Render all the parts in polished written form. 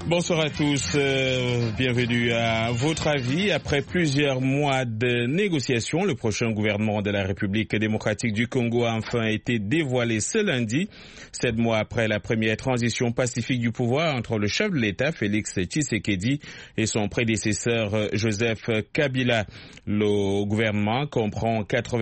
Bonsoir à tous, bienvenue à votre avis. Après plusieurs mois de négociations, le prochain gouvernement de la République démocratique du Congo a enfin été dévoilé ce lundi, 7 mois après la première transition pacifique du pouvoir entre le chef de l'État, Félix Tshisekedi, et son prédécesseur, Joseph Kabila. Le gouvernement comprend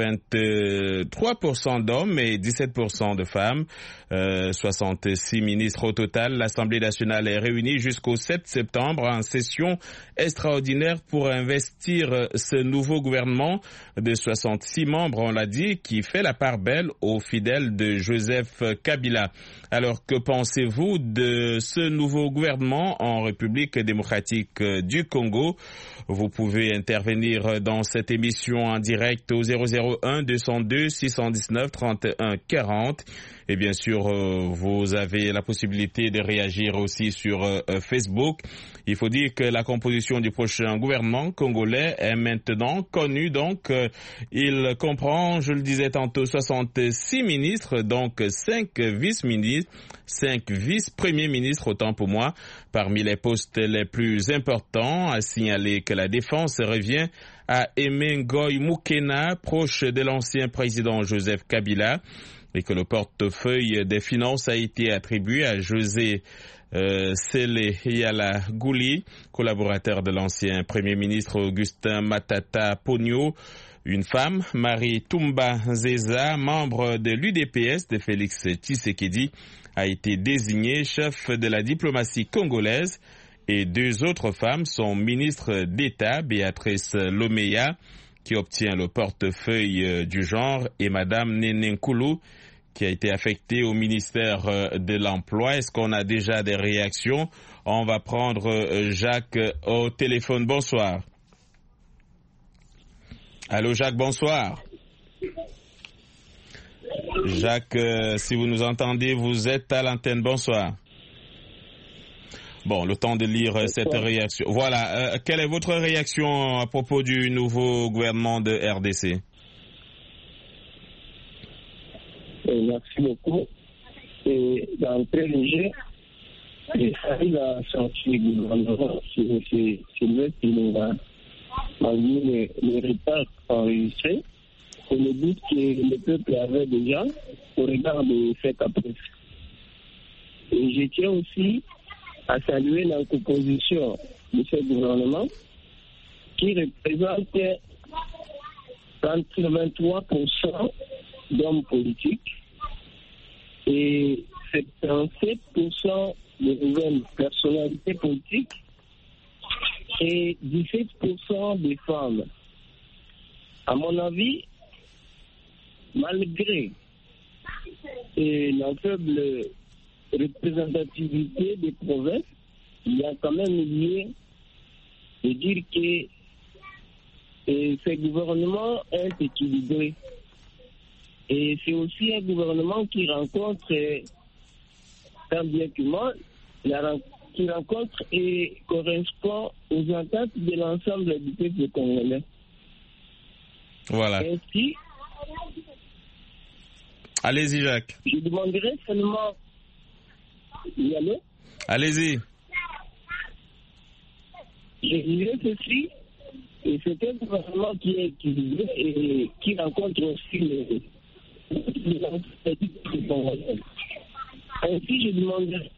83% d'hommes et 17% de femmes, 66 ministres au total. L'Assemblée nationale est réunie jusqu'au 7 septembre en session extraordinaire pour investir ce nouveau gouvernement de 66 membres, on l'a dit, qui fait la part belle aux fidèles de Joseph Kabila. Alors, que pensez-vous de ce nouveau gouvernement en République démocratique du Congo? Vous pouvez intervenir dans cette émission en direct au 001 202 619 31 40. Et bien sûr, vous avez la possibilité de réagir aussi sur Facebook. Il faut dire que la composition du prochain gouvernement congolais est maintenant connue. Donc, il comprend, je le disais tantôt, 66 ministres, donc 5 vice-ministres, 5 vice-premiers ministres, autant pour moi. Parmi les postes les plus importants, à signaler que la défense revient à Aimé Ngoï Moukena, proche de l'ancien président Joseph Kabila, et que le portefeuille des finances a été attribué à José Sele Yala Gouli, collaborateur de l'ancien premier ministre Augustin Matata Pogno. Une femme, Marie Toumba Zeza, membre de l'UDPS de Félix Tshisekedi, a été désignée chef de la diplomatie congolaise, et 2 autres femmes sont ministres d'État, Béatrice Lomeya, qui obtient le portefeuille du genre, et Madame Néné Nkoulou, qui a été affectée au ministère de l'Emploi. Est-ce qu'on a déjà des réactions? On va prendre Jacques au téléphone. Bonsoir. Allô Jacques, bonsoir. Jacques, si vous nous entendez, vous êtes à l'antenne. Bonsoir. Bon, le temps de lire cette réaction. Voilà, quelle est votre réaction à propos du nouveau gouvernement de RDC? Merci beaucoup. Et d'entrée de jeu, il a sorti le gouvernement, c'est lui qui nous a malgré les retards enregistrés, et le but que le peuple avait déjà au regard de cette caprice. Et je tiens aussi à saluer la composition de ce gouvernement qui représente 83% d'hommes politiques et 77% de nouvelles personnalités politiques et 17% des femmes. À mon avis, malgré la faible représentativité des provinces, il y a quand même lieu de dire que ce gouvernement est équilibré. Et c'est aussi un gouvernement qui rencontre, tant bien que mal, qui rencontre et correspond aux attentes de l'ensemble du peuple congolais. Voilà. Ainsi, allez-y Jacques. Je demanderai seulement... Allô? Allez-y. Je dirais ceci, et c'est un gouvernement qui est équilibré et qui rencontre aussi les ainsi, je demanderai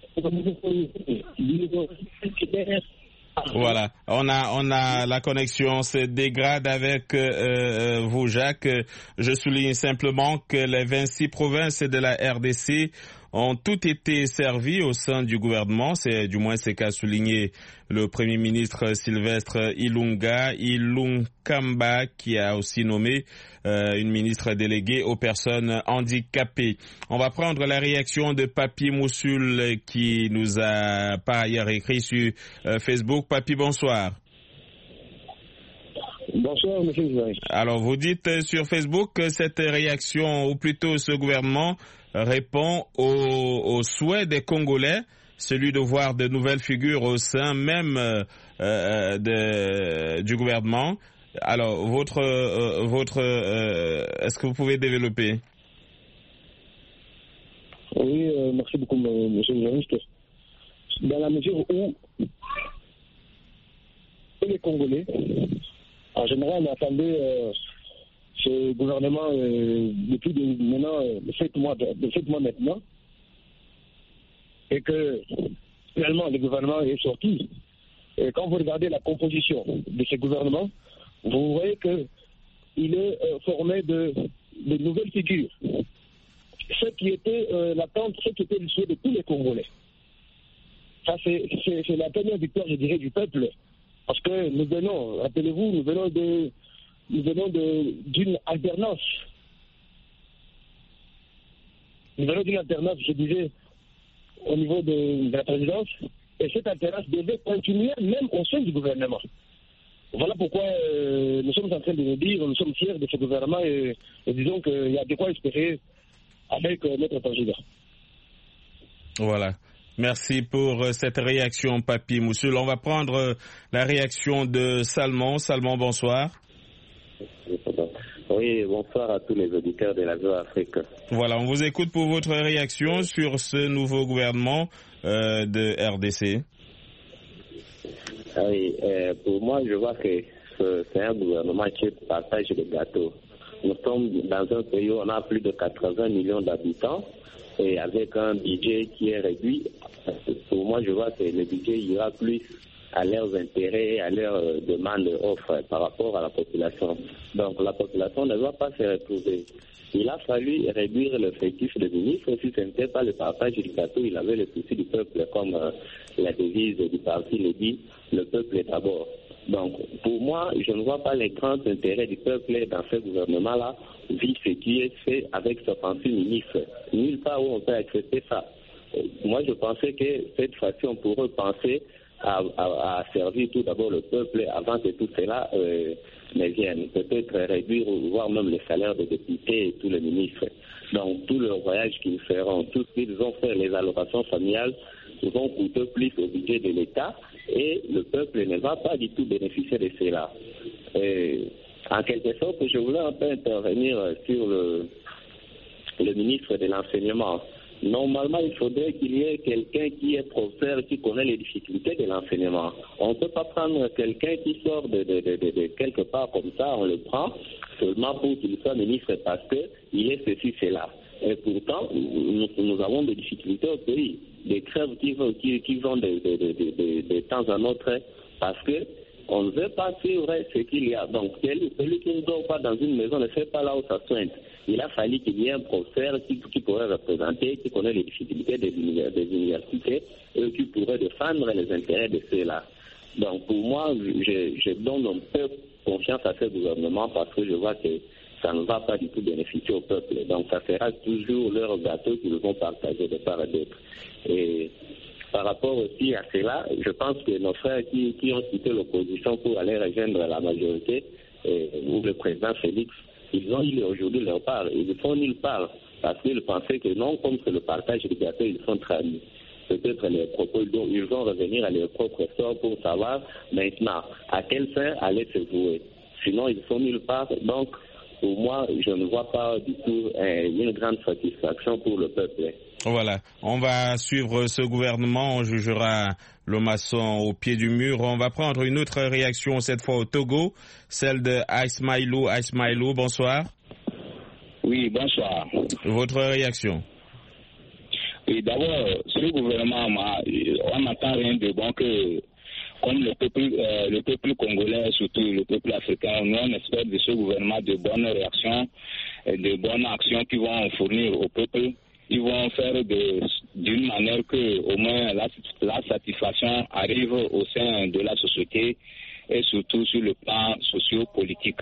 voilà, on a la connexion se dégrade avec vous Jacques. Je souligne simplement que les 26 provinces de la RDC ont toutes été servies au sein du gouvernement. C'est du moins ce qu'a souligné le Premier ministre Sylvestre Ilunkamba, qui a aussi nommé une ministre déléguée aux personnes handicapées. On va prendre la réaction de Papi Moussoul qui nous a par ailleurs écrit sur Facebook. Papi, bonsoir. Bonsoir, monsieur Joël. Alors, vous dites sur Facebook que cette réaction, ou plutôt ce gouvernement, répond au souhait des Congolais, celui de voir de nouvelles figures au sein même du gouvernement. Alors, est-ce que vous pouvez développer? Oui, merci beaucoup, monsieur le journaliste. dans la mesure où les Congolais, en général, on attendait ce gouvernement depuis maintenant 7 mois maintenant, et que finalement le gouvernement est sorti. Et quand vous regardez la composition de ce gouvernement, vous voyez qu'il est formé de nouvelles figures. Ce qui était l'attente, ce qui était le souhait de tous les Congolais. Ça, c'est la première victoire, je dirais, du peuple. Parce que nous venons, rappelez-vous, nous venons d'une alternance. Nous venons d'une alternance, je disais, au niveau de la présidence, et cette alternance devait continuer même au sein du gouvernement. Voilà pourquoi nous sommes en train de nous dire, nous sommes fiers de ce gouvernement et disons qu'il y a de quoi espérer avec notre président. Voilà. Merci pour cette réaction, Papi Moussoul. On va prendre la réaction de Salmon. Salmon, bonsoir. Oui, bonsoir à tous les auditeurs de la Voix Afrique. Voilà, on vous écoute pour votre réaction sur ce nouveau gouvernement de RDC. Oui, pour moi, je vois que c'est un gouvernement qui partage le gâteau. Nous sommes dans un pays où on a plus de 80 millions d'habitants et avec un budget qui est réduit. Pour moi, je vois que le budget ira plus à leurs intérêts, à leurs demandes offres par rapport à la population. Donc la population ne doit pas se retrouver. Il a fallu réduire le fétiche de ministre. Si ce n'était pas le partage du gâteau, il avait le souci du peuple, comme la devise du parti le dit, le peuple est d'abord. Donc, pour moi, je ne vois pas les grands intérêts du peuple dans ce gouvernement-là, vu ce qui est fait avec 66 ministres. Nulle part où on peut accepter ça. Moi, je pensais que cette fois-ci, on pourrait penser à servir tout d'abord le peuple avant que tout cela ne vienne. Peut-être réduire, voire même les salaires des députés et tous les ministres. Donc, tout le voyage qu'ils feront, tout ce qu'ils ont fait, les allocations familiales, vont coûter plus au budget de l'État et le peuple ne va pas du tout bénéficier de cela. En quelque sorte, je voulais un peu intervenir sur le ministre de l'Enseignement. Normalement, il faudrait qu'il y ait quelqu'un qui est professeur, qui connaît les difficultés de l'enseignement. On ne peut pas prendre quelqu'un qui sort de quelque part comme ça, on le prend seulement pour qu'il soit ministre parce qu'il est ceci, cela. Et pourtant, nous avons des difficultés au pays, des crèves qui vont de temps en autre parce que on ne veut pas suivre ce qu'il y a. Donc, celui qui ne dort pas dans une maison ne fait pas là où ça soigne. Il a fallu qu'il y ait un professeur qui pourrait représenter, qui connaît les difficultés des universités et qui pourrait défendre les intérêts de ceux-là. Donc, pour moi, je donne un peu confiance à ce gouvernement parce que je vois que ça ne va pas du tout bénéficier au peuple. Donc, ça sera toujours leur gâteau qu'ils vont partager de part et d'autre. Et par rapport aussi à cela, je pense que nos frères qui ont quitté l'opposition pour aller rejoindre la majorité, ou le président Félix, ils ont eu aujourd'hui leur part. Ils font nulle part parce qu'ils pensaient que non, comme c'est le partage du gâteau, ils sont traduits. Peut-être les propos, ils vont revenir à leur propre sort pour savoir maintenant à quelle fin aller se vouer. Sinon, ils sont nulle part. Donc, pour moi, je ne vois pas du tout une grande satisfaction pour le peuple. Voilà, on va suivre ce gouvernement, on jugera le maçon au pied du mur. On va prendre une autre réaction, cette fois au Togo, celle de Aïsmaïlou. Aïsmaïlou, bonsoir. Oui, bonsoir. Votre réaction? Oui, d'abord, ce gouvernement, on n'entend rien de bon que, comme le peuple congolais, surtout le peuple africain, nous on espère de ce gouvernement de bonnes réactions, de bonnes actions qui vont fournir au peuple. Ils vont faire d'une manière que au moins la satisfaction arrive au sein de la société et surtout sur le plan socio-politique.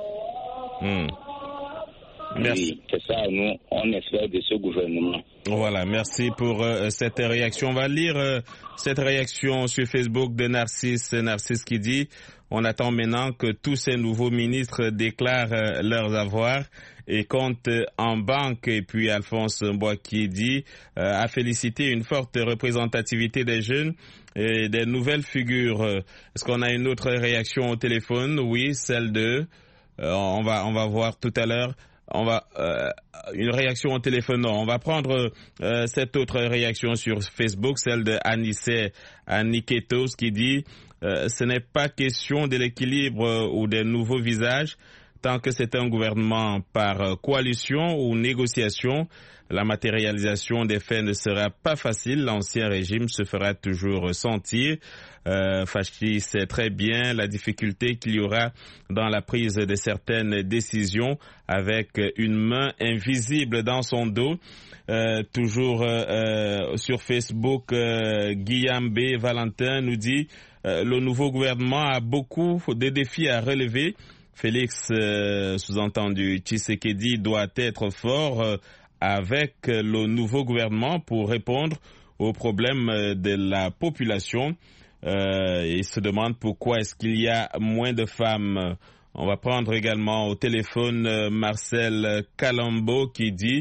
Merci. Oui, c'est ça, nous, on espère de ce gouvernement. Voilà, merci pour cette réaction. On va lire cette réaction sur Facebook de Narcisse. Narcisse qui dit: on attend maintenant que tous ces nouveaux ministres déclarent leurs avoirs et comptent en banque. Et puis Alphonse Mboua qui dit a félicité une forte représentativité des jeunes et des nouvelles figures. Est-ce qu'on a une autre réaction au téléphone? Oui, celle de... on va voir tout à l'heure. une réaction au téléphone. Non, on va prendre cette autre réaction sur Facebook, celle de Aniketos qui dit ce n'est pas question de l'équilibre ou des nouveaux visages. Tant que c'est un gouvernement par coalition ou négociation, la matérialisation des faits ne sera pas facile. L'ancien régime se fera toujours ressentir. Fachi sait très bien la difficulté qu'il y aura dans la prise de certaines décisions avec une main invisible dans son dos. Toujours sur Facebook, Guillaume B. Valentin nous dit le nouveau gouvernement a beaucoup de défis à relever. Félix, sous-entendu Tshisekedi, doit être fort avec le nouveau gouvernement pour répondre aux problèmes de la population. Il se demande pourquoi est-ce qu'il y a moins de femmes. On va prendre également au téléphone Marcel Calambo qui dit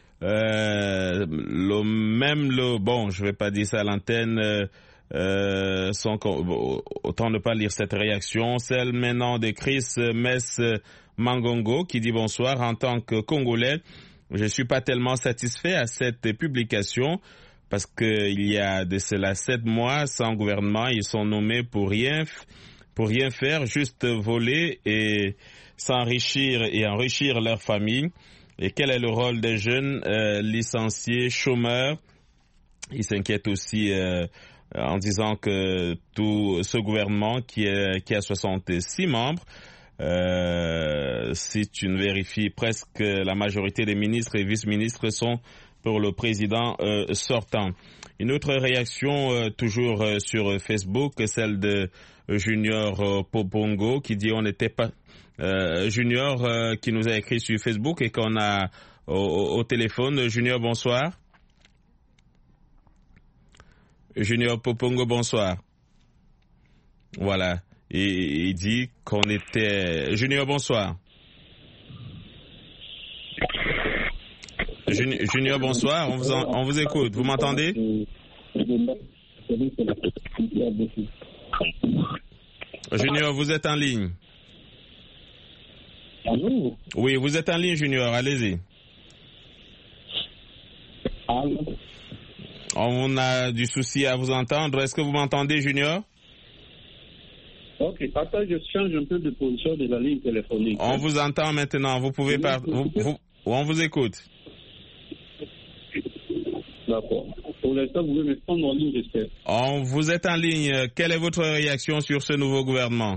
bon, je vais pas dire ça à l'antenne. Autant ne pas lire cette réaction. Celle maintenant de Chris Mess Mangongo qui dit bonsoir. En tant que Congolais, je suis pas tellement satisfait à cette publication parce qu'il y a de cela 7 mois sans gouvernement, ils sont nommés pour rien faire, juste voler et s'enrichir et enrichir leur famille. Et quel est le rôle des jeunes licenciés, chômeurs? Ils s'inquiètent aussi en disant que tout ce gouvernement qui a 66 membres, si tu ne vérifies, presque la majorité des ministres et vice-ministres sont pour le président sortant. Une autre réaction toujours sur Facebook, celle de Junior Popongo qui dit on n'était pas Junior qui nous a écrit sur Facebook et qu'on a au téléphone. Junior, bonsoir. Junior Popongo, bonsoir. Voilà. Et il dit qu'on était... Junior, bonsoir. Junior, bonsoir. On vous écoute. Vous m'entendez? Junior, vous êtes en ligne. Allô? Oui, vous êtes en ligne, Junior. Allez-y. Allô? On a du souci à vous entendre. Est-ce que vous m'entendez, Junior? Ok, attends, je change un peu de position de la ligne téléphonique. On vous entend maintenant. Vous pouvez on vous écoute. D'accord. Pour l'instant, vous pouvez me prendre en ligne, j'espère. Vous êtes en ligne. Quelle est votre réaction sur ce nouveau gouvernement?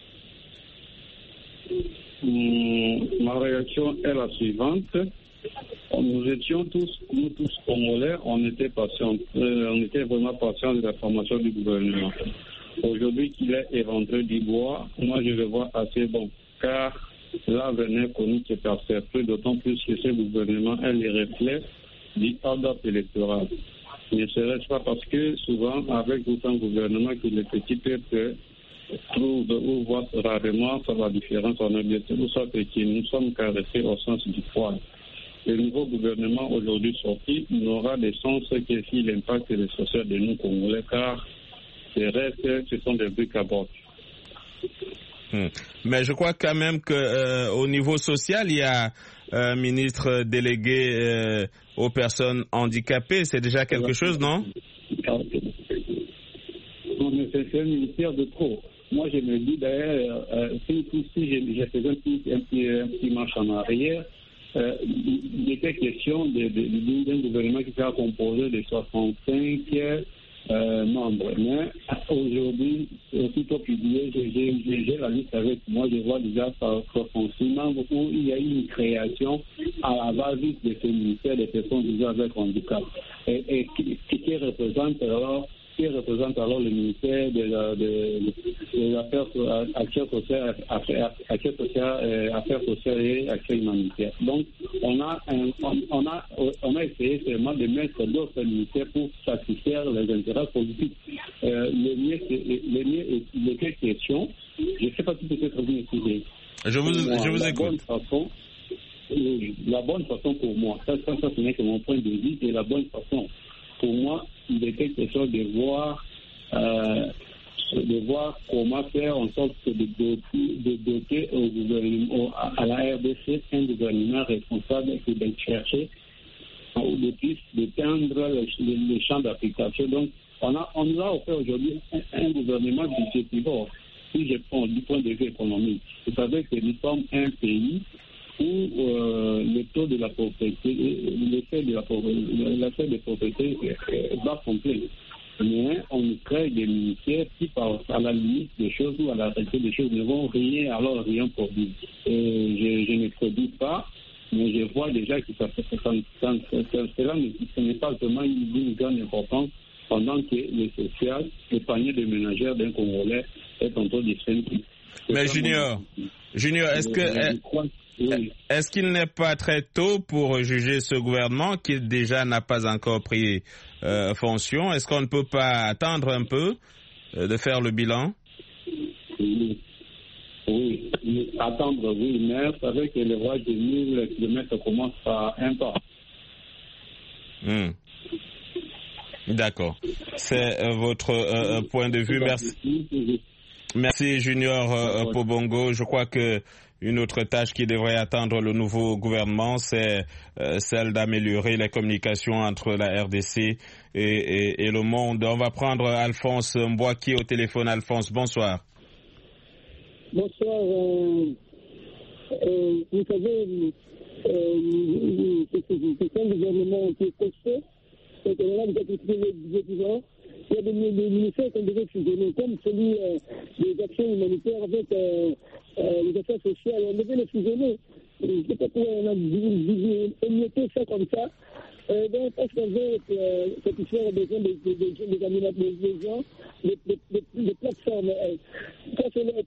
Ma réaction est la suivante. Nous étions nous tous Congolais, on était vraiment patients de la formation du gouvernement. Aujourd'hui qu'il est éventré du bois, moi je le vois assez bon, car l'avenir économique est perceptible, d'autant plus que ce gouvernement est le reflet du hold-up électoral. Ne serait-ce pas parce que souvent, avec autant de gouvernements que les petits peuples trouvent ou voient rarement sur la différence en objectif, ou soit que nous sommes caressés au sens du poil. Le nouveau gouvernement aujourd'hui sorti n'aura de sens que si l'impact est social de nous Congolais, car le reste, ce sont des briques à bord. Mais je crois quand même qu'au niveau social, il y a un ministre délégué aux personnes handicapées. C'est déjà quelque chose, non? Non, mais c'est un ministère de trop. Moi, je me dis d'ailleurs, si je faisais un petit marche en arrière, il était question d'un gouvernement qui sera composé de 65 membres. Mais aujourd'hui, aussitôt publié, j'ai la liste avec moi, je vois déjà 66 membres où il y a eu une création à la base de ce ministère des personnes vivant avec handicap. Et qui représente alors le ministère des Affaires sociales, Affaires sociales et Actions humanitaires. Donc, on a essayé seulement de mettre d'autres ministères pour satisfaire les intérêts politiques. Le mieux est quelle question? Je ne sais pas si peut-être vous m'écoutez. Je vous écoute. La bonne façon pour moi, ça ce n'est que mon point de vue, et la bonne façon pour moi, il était question de voir de voir comment faire en sorte de doter au gouvernement, à la RDC, un gouvernement responsable et de chercher ou de plus d'éteindre les champs d'application. Donc, on nous a offert aujourd'hui un gouvernement budgétivore. Si je prends du point de vue économique, vous savez que nous sommes un pays où le taux de la pauvreté, l'effet de la pauvreté va complet. Mais on crée des ministères qui, à la limite des choses ou à la réalité des choses, ne vont rien produire. Et je ne produis pas, mais je vois déjà que ce n'est pas seulement une grande importance pendant que le social, le panier de ménagères d'un Congolais est en train de s'inquiéter. Mais Junior, est-ce qu'il n'est pas très tôt pour juger ce gouvernement qui déjà n'a pas encore pris fonction? Est-ce qu'on ne peut pas attendre un peu de faire le bilan? Oui, attendre, oui, mais vous savez que le voyage de 1000 km commence par un pas. D'accord. C'est votre point de vue. Merci. Merci Junior Pobongo. Je crois que une autre tâche qui devrait attendre le nouveau gouvernement, c'est celle d'améliorer les communications entre la RDC et le monde. On va prendre Alphonse Mbouaki au téléphone. Alphonse, bonsoir. Bonsoir. Vous savez, c'est un gouvernement qui est costaud. Et que là, vous avez critiqué les budgets. Il y a des ministères qu'on devait fusionner, comme celui des actions humanitaires avec les affaires sociales. On devait les fusionner. Je ne sais pas pourquoi on a émietté ça comme ça. Donc, est-ce qu'on veut satisfaire des gens, des animateurs, des gens, des plateformes? Ça, c'est la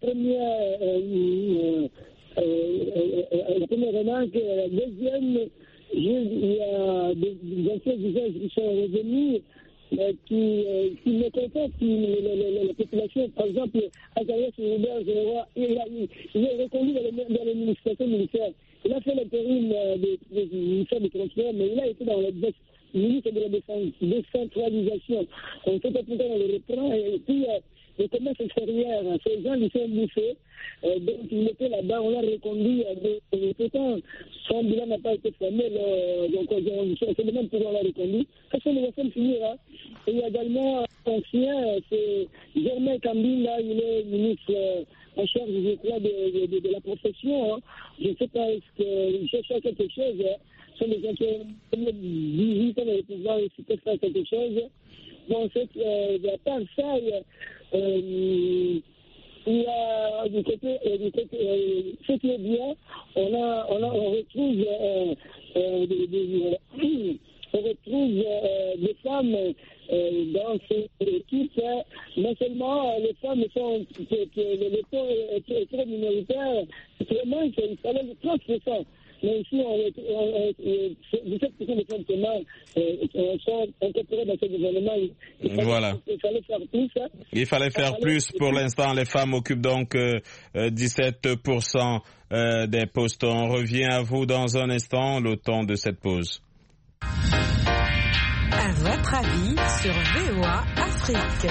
première remarque. La deuxième, il y a des anciens usages qui sont revenus, qui me contentent la population. Par exemple, Azarias Hubert, il est reconduit dans l'administration militaire. Il a fait l'intérim du ministère des Transports, mais il a été dans le ministre de la décentralisation. On ne sait pas pourquoi on le reprend. Et puis, le commerce extérieur, ces gens lui sont bouffés. Donc, il était là-bas, on l'a reconduit. Pourtant, son bilan n'a pas été formé. Donc, on se demande pourquoi on l'a reconduit. Ça, c'est les affaires finir. Et il y a également ancien, c'est Germain Kambila, il est ministre en charge, je crois, de la profession. Je ne sais pas, est-ce qu'il cherche quelque chose. Ce sont des gens qui ont 18 ans de pouvoir, ils peuvent faire quelque chose. Bon, c'est à part ça, il y a du côté ce qui est bien, on retrouve des femmes dans ces équipes. Non seulement les femmes sont le taux est très minoritaire, vraiment il fallait le 30%. Mais ici, 17% des femmes sont incorporées dans ce gouvernement. Il fallait faire plus. Il fallait faire plus. Pour l'instant, les femmes occupent donc 17% des postes. On revient à vous dans un instant, le temps de cette pause. À votre avis sur VOA Afrique.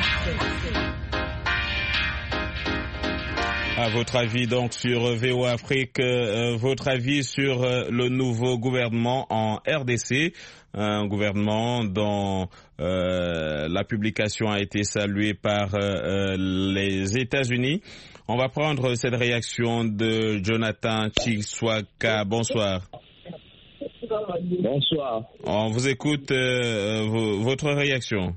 À votre avis donc sur VOA Afrique, votre avis sur le nouveau gouvernement en RDC, un gouvernement dont la publication a été saluée par les États-Unis. On va prendre cette réaction de Jonathan Chiswaka. Bonsoir. Bonsoir. On vous écoute, votre réaction.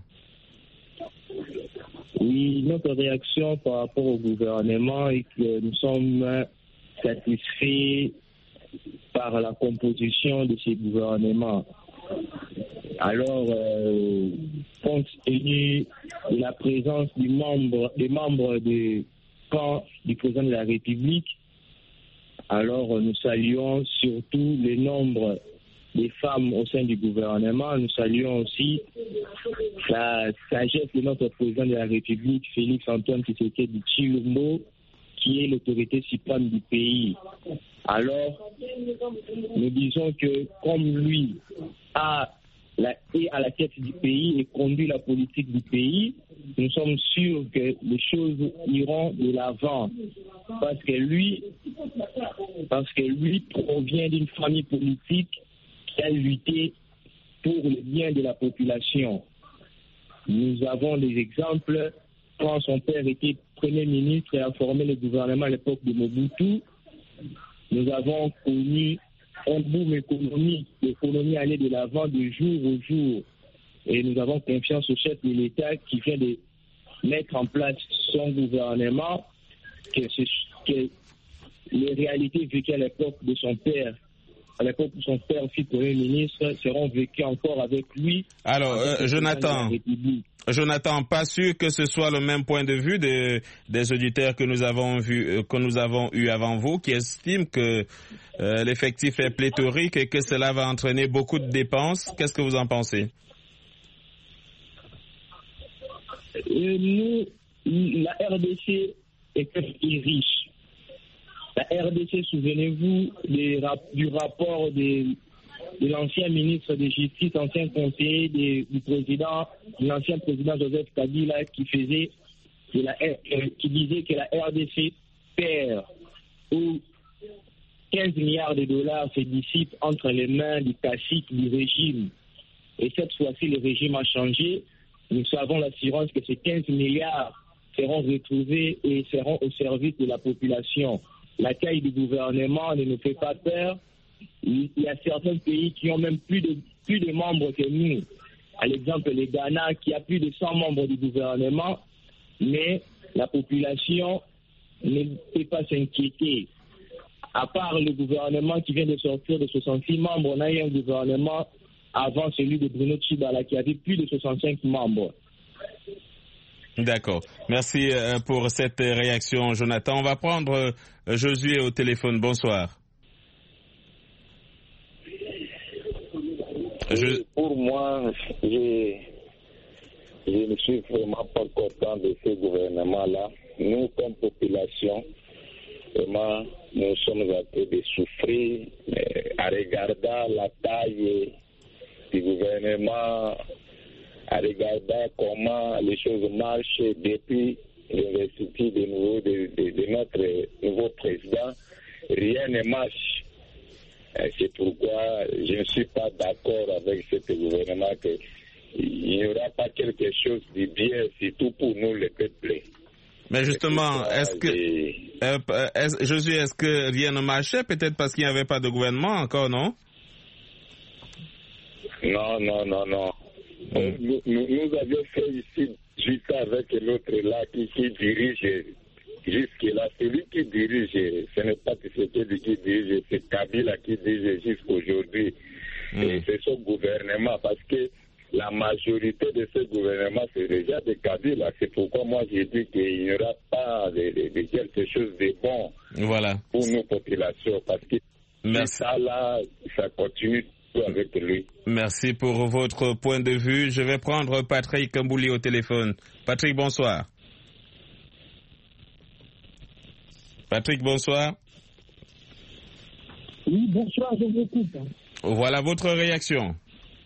Oui, notre réaction par rapport au gouvernement est que nous sommes satisfaits par la composition de ce gouvernement. Alors, compte tenu de la présence des membres du camp du président de la République, alors nous saluons surtout le nombre des femmes au sein du gouvernement. Nous saluons aussi la sagesse de notre président de la République, Félix Antoine Tshisekedi Tshilombo, qui est l'autorité suprême du pays. Alors, nous disons que comme lui a est à la tête du pays et conduit la politique du pays, nous sommes sûrs que les choses iront de l'avant. Parce que lui provient d'une famille politique qui a lutté pour le bien de la population. Nous avons des exemples quand son père était Premier ministre et a formé le gouvernement à l'époque de Mobutu. Nous avons connu un boom économique. L'économie allait de l'avant de jour au jour. Et nous avons confiance au chef de l'État qui vient de mettre en place son gouvernement, que les réalités vécues à l'époque de son père, à l'époque où son père fut Premier ministre, seront vécues encore avec lui. Alors, Jonathan, pas sûr que ce soit le même point de vue des auditeurs que nous avons eu avant vous, qui estiment que l'effectif est pléthorique et que cela va entraîner beaucoup de dépenses. Qu'est-ce que vous en pensez? Nous, la RDC est un pays riche. La RDC, souvenez-vous du rapport de l'ancien ministre de Justice, ancien conseiller du président, l'ancien président Joseph Kabila, qui disait que la RDC perd ou 15 milliards de dollars se dissipent entre les mains du cacique du régime. Et cette fois-ci, le régime a changé. Nous avons l'assurance que ces 15 milliards seront retrouvés et seront au service de la population. La taille du gouvernement ne nous fait pas peur. Il y a certains pays qui ont même plus de membres que nous. À l'exemple, le Ghana qui a plus de 100 membres du gouvernement, mais la population ne peut pas s'inquiéter. À part le gouvernement qui vient de sortir de 66 membres, on a eu un gouvernement avant celui de Bruno Tshibala qui avait plus de 65 membres. D'accord. Merci pour cette réaction, Jonathan. On va prendre Josué au téléphone. Bonsoir. Pour moi, je ne suis vraiment pas content de ce gouvernement-là. Nous, comme population, vraiment, nous sommes en train de souffrir à regarder la taille du gouvernement, à regarder comment les choses marchent depuis l'investiture de notre nouveau président. Rien ne marche. C'est pourquoi je ne suis pas d'accord avec ce gouvernement qu'il n'y aura pas quelque chose de bien, surtout pour nous, le peuple. Mais justement, Josué, est-ce que rien ne marchait? Peut-être parce qu'il n'y avait pas de gouvernement encore, non? Non. Nous avions fait ici, juste avec l'autre là qui dirige jusque-là. Celui qui dirige, ce n'est pas Tshisekedi qui dirige, c'est Kabila qui dirige jusqu'aujourd'hui. Et c'est son gouvernement, parce que la majorité de ce gouvernement, c'est déjà de Kabila. C'est pourquoi moi j'ai dit qu'il n'y aura pas de quelque chose de bon pour nos populations, parce que ça là, ça continue avec lui. Merci pour votre point de vue. Je vais prendre Patrick Mbouli au téléphone. Patrick, bonsoir. Patrick, bonsoir. Oui, bonsoir, je vous écoute. Voilà votre réaction.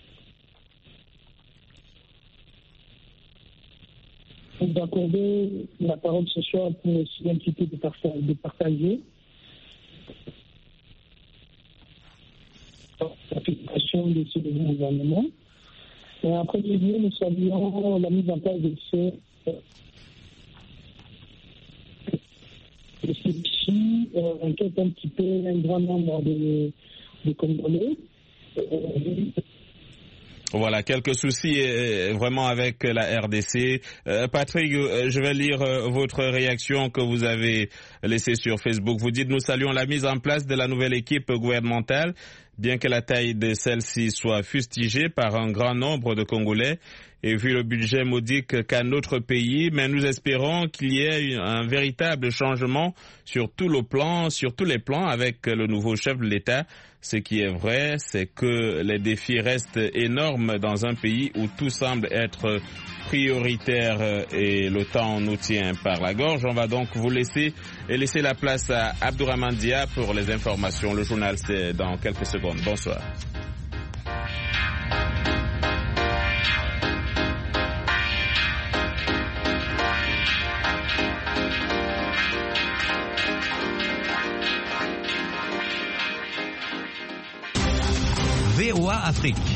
D'accorder la parole ce soir pour essayer un petit peu de partager l'application de ce nouveau gouvernement. Et après lieu, nous saluons la mise en place de celui-ci inquiète un petit peu un grand nombre de Congolais. Voilà, quelques soucis vraiment avec la RDC. Patrick, je vais lire votre réaction que vous avez laissée sur Facebook. Vous dites: nous saluons la mise en place de la nouvelle équipe gouvernementale, bien que la taille de celle-ci soit fustigée par un grand nombre de Congolais et vu le budget modique qu'a notre pays, mais nous espérons qu'il y ait un véritable changement sur tous les plans avec le nouveau chef de l'État. Ce qui est vrai, c'est que les défis restent énormes dans un pays où tout semble être prioritaire et le temps nous tient par la gorge. On va donc vous laisser la place à Abdourahmane Dia pour les informations. Le journal, c'est dans quelques secondes. Bonsoir. VOA Afrique.